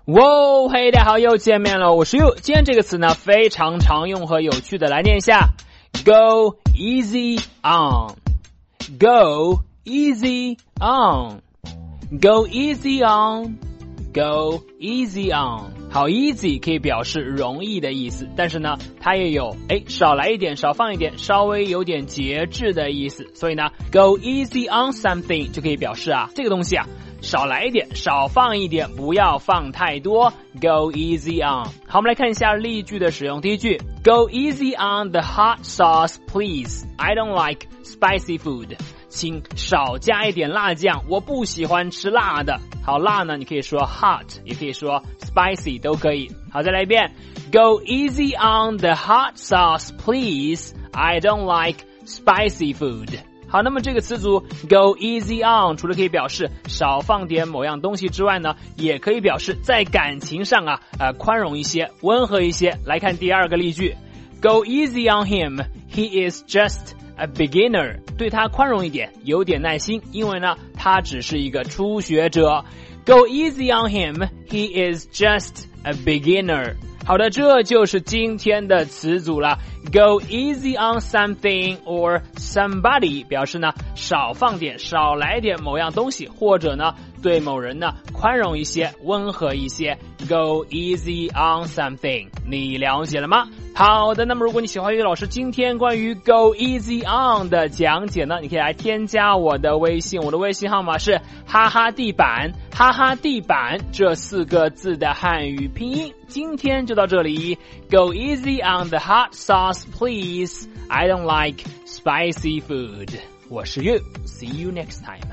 哇，嘿，大家好，又见面了，我是 You。今天这个词呢非常常用和有趣的，来念一下 Go easy on Go easy on Go easy on Go easy on。 好 easy 可以表示容易的意思，但是呢它也有少来一点少放一点稍微有点节制的意思，所以呢 Go easy on something 就可以表示这个东西少来一点少放一点，不要放太多 Go easy on。 好，我们来看一下例句的使用。第一句 Go easy on the hot sauce please I don't like spicy food， 请少加一点辣酱，我不喜欢吃辣的。好，辣呢你可以说 hot 也可以说 spicy 都可以。好，再来一遍 Go easy on the hot sauce please I don't like spicy food。好，那么这个词组 go easy on 除了可以表示少放点某样东西之外呢，也可以表示在感情上宽容一些温和一些。来看第二个例句 Go easy on him He is just a beginner， 对他宽容一点，有点耐心，因为呢他只是一个初学者。 Go easy on him He is just a beginner。好的，这就是今天的词组了。 Go easy on something or somebody 表示呢少放点少来点某样东西，或者呢对某人呢宽容一些温和一些。 Go easy on something， 你了解了吗？好的，那么如果你喜欢于老师今天关于 Go easy on 的讲解呢，你可以来添加我的微信，我的微信号码是哈哈地板，哈哈地板这4个字的汉语拼音。今天就到这里 Go easy on the hot sauce please I don't like spicy food。 我是 You， See you next time。